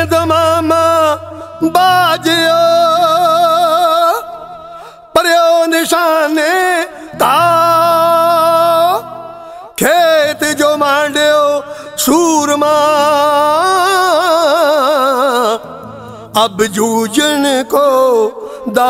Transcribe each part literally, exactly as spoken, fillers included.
दमामा बाजियो परयो निशाने ता खेत जो मांडियो सूरमा अब जूझन को दा।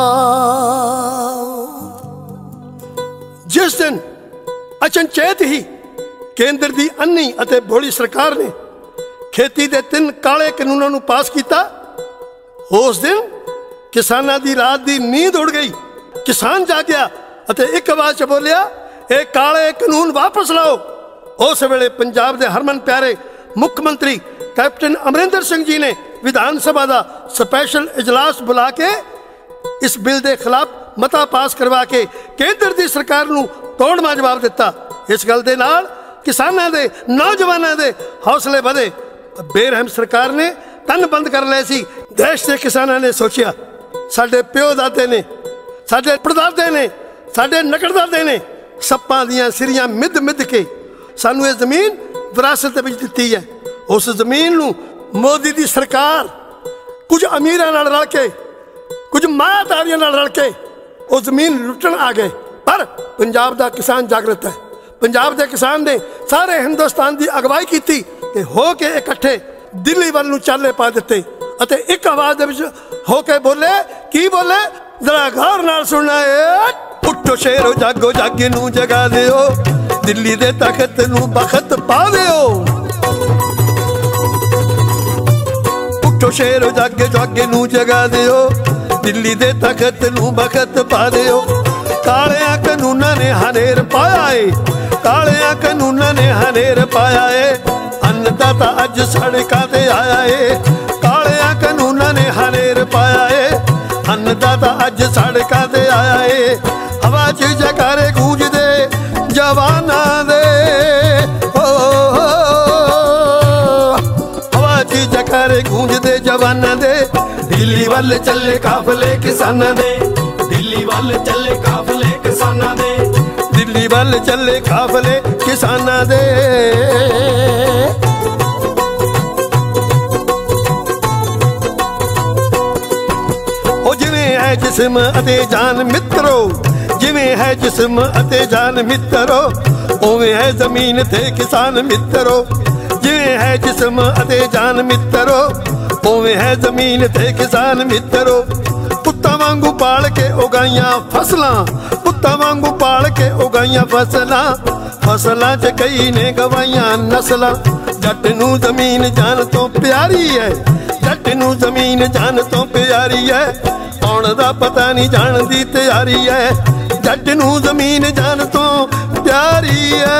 जिस दिन अचनचेत ही केंद्र की अन्नी अते भोली सरकार ने खेती के तीन काले कानूनों को पास किया, उस दिन किसानों की रात की नींद उड़ गई। किसान जागया अते एक आवाज च बोलिया, ये काले कानून वापस लाओ। उस वेले पंजाब के हरमन प्यारे मुख्यमंत्री कैप्टन अमरिंदर सिंह जी ने विधान सभा का स्पैशल इजलास बुला के इस बिल के खिलाफ मता पास करवा के केंद्र की सरकार को तोड़मा जवाब दिता। इस गल दे नाल किसानों के नौजवानों के हौसले बढ़े। बेरहम सरकार ने तन बंद कर लिया सी। देश के किसानों ने सोचा, साडे प्यो दादे ने, साडे परदादे ने, साडे नकड़दादे ने सप्पां दियां सिरियां मिद मिद के सानू ये जमीन विरासत विच दित्ती है। उस जमीन नू मोदी दी सरकार कुछ अमीरां नाल रल के, कुछ मायाधारियां नाल रल के वो जमीन लुटन आ गए। पर पंजाब दा किसान जागृत है। पंजाब के किसान ने सारे हिंदुस्तान की अगवाई की कि हो के इकट्ठे दिल्ली वाल नू चाले पा दिते अते एक आवाज दे विच हो के बोले, की बोले जरा गौर नाल सुनना है। उठो शेरो जागो जागे नू जगा दिओ, दिल्ली दे तखत नू बखत पा दिओ। उठो शेरो जागे जागे नू जगा दिओ, दिल्ली दे तखत नू बखत पा दिओ। कालिया कानूना ने हनेर पाया है, कालिया कानूना ने हनेर पाया है। अन्नदाता अज सड़कां ते आया है, कालिया कानूना ने हनेर पाया है। अन्नदाता अज सड़कां ते आया है। हवा च जकारे गूंजदे जवाना दे, ओ हवा च जकारे गूंजदे जवाना दे। दिल्ली वल चले काफले किसानां दे, दिल्ली वल चले काफले किसानां दे, दिल्ली वल चले काफले किसानां दे। ओ जिवें है जिस्म अते जान मित्रो, जिवें है जिस्म अते जान मित्रो, उवें है जमीन ते किसान मित्रो। जिवें है जिस्म अते जान मित्रो, उवें है जमीन ते किसान मित्रो। पुत्ता वांगू पाल के उगाइया फसलां, पुत्ता वांगू पाल के उगाइया फसलां, फसलां च कई ने गवाइया नस्लां। जट नू जमीन जान तो प्यारी है, जट नू जमीन जान तो प्यारी है। आउण दा पता नहीं जान दी तैयारी है, जट नू जमीन जान तो प्यारी है।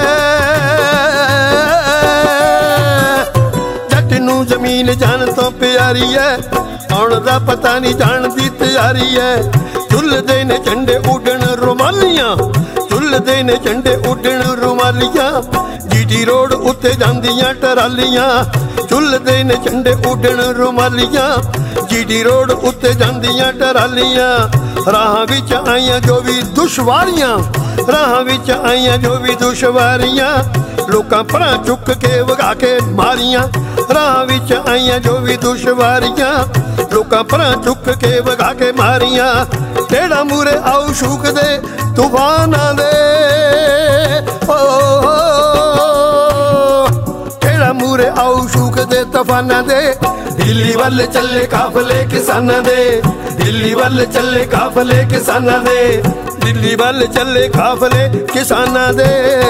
जट नू जमीन जान तो प्यारी है, आउण दा पता नहीं जान दी तैयारी है। झुलदे ने झंडे उडण रुमालियां, झुलदे ने झंडे उडण रुमालियां। जीटी रोड उत्ते जांदियां टरालियां, झुलदे ने झंडे उडण रुमालियां। जीटी रोड उत्ते जांदियां टरालियां। राह विच आईयां जो भी दुश्वारियां, राह विच आईयां जो भी दुश्वारियां। लोकां परां चुक के वगा के मारियां, राह विच आईयां जो भी दुश्वारियां। लोकां परां चुक के वगा के मारियां। टेढ़ा मूरे आऊ शूक दे तूफानां दे, ओ टेढ़ा मूरे आऊ शूक दे तूफानां दे। दिल्ली वल चले काफले किसानां दे, दिल्ली वल चले काफले किसानां दे, दिल्ली वल चले काफले किसानां दे।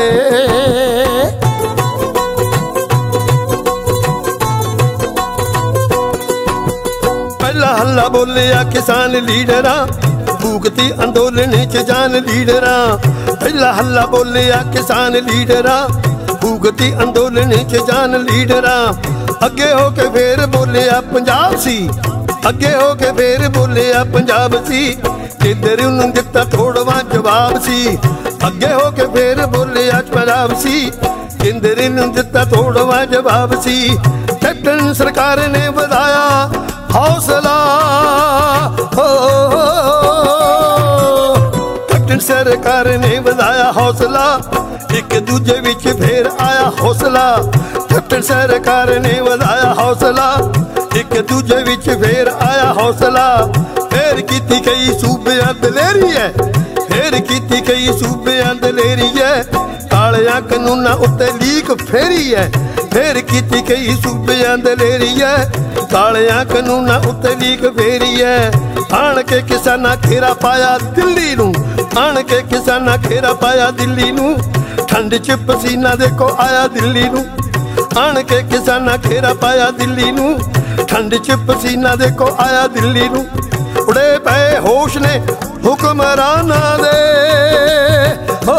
पहला हल्ला बोलिया किसान लीडरा, भूखती अंदोलन च जान लीडरा। पहला हल्ला बोलिया किसान लीडरा, भूखती अंदोलन च जान लीडरा। अगे हो के फिर बोलिया पंजाब सी, अगे हो के फिर बोलिया पंजाब सी। केंद्र नूं दिता थोड़वा जवाब सी, अगे हो के फिर बोलिया पंजाब सी। केंद्र नूं दिता थोड़वा जवाब सी। कैप्टन सरकार ने बताया हौसला, हो ਦਿਨ ਸਰਕਾਰ ਨੇ ਵਧਾਇਆ ਹੌਸਲਾ, ਇੱਕ ਦੂਜੇ ਵਿੱਚ ਫੇਰ ਆਇਆ ਹੌਸਲਾ। ਕੈਪਟਨ ਸਰਕਾਰ ਨੇ ਵਧਾਇਆ ਹੌਸਲਾ, ਇੱਕ ਦੂਜੇ ਵਿੱਚ ਫੇਰ ਆਇਆ ਹੌਸਲਾ। ਫੇਰ ਕੀਤੀ ਕਈ ਸੂਬਿਆਂ ਦਲੇਰੀ ਐ, ਫੇਰ ਕੀਤੀ ਕਈ ਸੂਬਿਆਂ ਦਲੇਰੀ ਐ। ਕਾਲਿਆਂ ਕਾਨੂੰਨਾਂ ਉੱਤੇ ਲੀਕ ਫੇਰੀ ਐ, ਫੇਰ ਕੀਤੀ ਕਈ ਸੂਬਿਆਂ ਦਲੇਰੀ ਐ। ਕਾਲਿਆਂ ਕਾਨੂੰਨਾਂ ਉੱਤੇ ਲੀਕ ਫੇਰੀ ਐ। ਆਣ ਕੇ ਕਿਸਾਨਾਂ ਘੇਰਾ ਪਾਇਆ ਦਿੱਲੀ ਨੂੰ, ਆਣ ਕੇ ਕਿਸਾਨਾਂ ਘੇਰਾ ਪਾਇਆ ਦਿੱਲੀ ਨੂੰ। ਠੰਡ ਚ ਪਸੀਨਾ ਦੇਖੋ ਆਇਆ ਦਿੱਲੀ ਨੂੰ, ਆਣ ਕੇ ਕਿਸਾਨਾਂ ਘੇਰਾ ਪਾਇਆ ਦਿੱਲੀ ਨੂੰ। ਠੰਡ ਚ ਪਸੀਨਾ ਦੇਖੋ ਆਇਆ ਦਿੱਲੀ ਨੂੰ। ਉੜੇ ਪਏ ਹੋਸ਼ ਨੇ ਹੁਕਮਰਾਨਾਂ ਦੇ, ਹੋ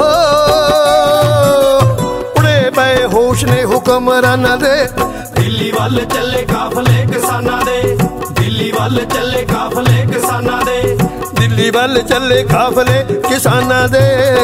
ਉੜੇ ਪਏ ਹੋਸ਼ ਨੇ ਹੁਕਮਰਾਨਾਂ ਦੇ। ਦਿੱਲੀ ਵੱਲ ਚੱਲੇ ਕਾਫਲੇ ਕਿਸਾਨਾਂ ਦੇ, ਦਿੱਲੀ ਵੱਲ ਚੱਲੇ ਕਾਫਲੇ ਕਿਸਾਨਾਂ ਦੇ, ਦਿੱਲੀ ਵੱਲ ਚੱਲੇ ਕਾਫਲੇ ਕਿਸਾਨਾਂ ਦੇ।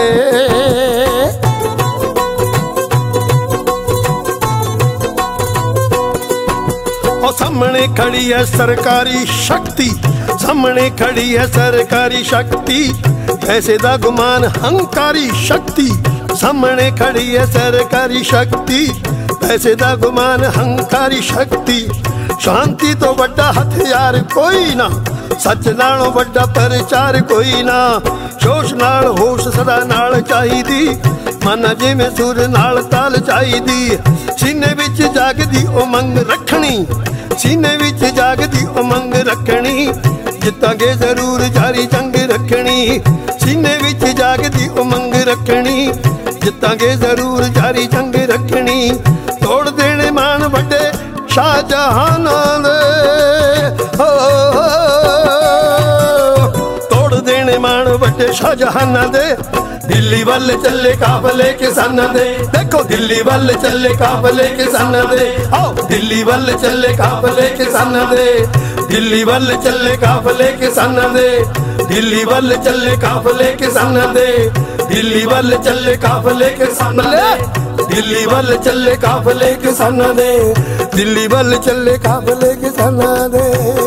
ਉਹ ਸਾਹਮਣੇ ਖੜੀ ਹੈ ਸਰਕਾਰੀ ਸ਼ਕਤੀ, ਸਾਹਮਣੇ ਖੜੀ ਹੈ ਸਰਕਾਰੀ ਸ਼ਕਤੀ। ਪੈਸੇ ਦਾ ਗੁਮਾਨ ਹੰਕਾਰੀ ਸ਼ਕਤੀ, ਸਾਹਮਣੇ ਖੜੀ ਹੈ ਸਰਕਾਰੀ ਸ਼ਕਤੀ। ਪੈਸੇ ਦਾ ਗੁਮਾਨ ਹੰਕਾਰੀ ਸ਼ਕਤੀ। ਸ਼ਾਂਤੀ ਤੋਂ ਵੱਡਾ ਹਥਿਆਰ ਕੋਈ ਨਾ, ਸੱਚ ਨਾਲੋਂ ਵੱਡਾ ਪ੍ਰਚਾਰ ਕੋਈ ਨਾ। ਜੋਸ਼ ਨਾਲ ਹੋਸ਼ ਸਦਾ ਨਾਲ ਚਾਹੀਦੀ, ਮਨ ਜਿਵੇਂ ਸੁਰ ਨਾਲ ਤਾਲ ਚਾਹੀਦੀ। ਸੀਨੇ ਵਿੱਚ ਜਾਗਦੀ ਉਮੰਗ ਰੱਖਣੀ, ਸੀਨੇ ਵਿੱਚ ਜਾਗਦੀ ਉਮੰਗ ਰੱਖਣੀ। ਜਿੱਤਾਂਗੇ ਜ਼ਰੂਰ ਜਾਰੀ ਜੰਗ ਰੱਖਣੀ, ਸੀਨੇ ਵਿੱਚ ਜਾਗਦੀ ਉਮੰਗ ਰੱਖਣੀ। ਜਿੱਤਾਂਗੇ ਜ਼ਰੂਰ ਜਾਰੀ ਜੰਗ ਰੱਖਣੀ। ਤੋੜ ਦੇਣੇ ਮਾਣ ਵੱਡੇ ਸ਼ਾਹਜਹਾਨਾਂ ਦੇ, ਹੋ ਤੋੜ ਦੇਣੇ ਮਾਣ ਵੱਡੇ ਸ਼ਾਹਜਹਾਨਾਂ ਦੇ। ਦਿੱਲੀ ਵੱਲ ਚੱਲੇ ਕਾਫਲੇ ਕਿਸਾਨਾਂ ਦੇ, ਦੇਖੋ ਦਿੱਲੀ ਵੱਲ ਚੱਲੇ ਕਾਫਲੇ ਕਿਸਾਨਾਂ ਦੇ। ਆਓ ਦਿੱਲੀ ਵੱਲ ਚੱਲੇ ਕਾਫਲੇ ਕਿਸਾਨਾਂ ਦੇ, ਦਿੱਲੀ ਵੱਲ ਚੱਲੇ ਕਾਫਲੇ ਕਿਸਾਨਾਂ ਦੇ। ਦਿੱਲੀ ਵੱਲ ਚੱਲੇ ਕਾਫਲੇ ਕਿਸਾਨਾਂ ਦੇ, ਦਿੱਲੀ ਵੱਲ ਚੱਲੇ ਕਾਫਲੇ ਕਿਸਾਨਾਂ ਦੇ। ਦਿੱਲੀ ਵੱਲ ਚੱਲੇ ਕਾਫਲੇ ਕਿਸਾਨਾਂ ਦੇ, ਦਿੱਲੀ ਵੱਲ ਚੱਲੇ ਕਾਫਲੇ ਕਿਸਾਨਾਂ ਦੇ।